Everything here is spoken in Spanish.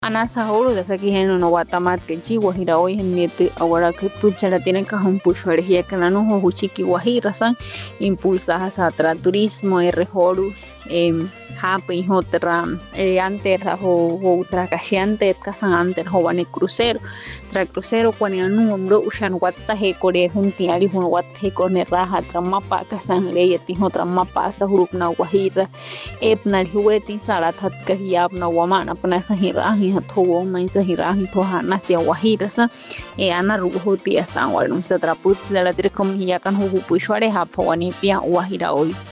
Anasahuru de saki henu no watamat kenchi guajira hoy en miete ahora que puchara tienen que un pucho energía que no huchiki guajira san impulsa a turismo rejoru happy hotra antes ho tracasiante casan antes ho van crucero tra crucero cuando no umro ushan watta he core juntiali hun watta he corne raja tramapa casan le yeti hotra mapa ta grup na guajira epna hueti sala that kahiyab na wamana pana sa hirahi hatho mai sa hirahi to hana sia guajira sa ana ruhoti asa walum sa traput sa la dire kom hiya kan hu puishware ha fawani pia guajira hoy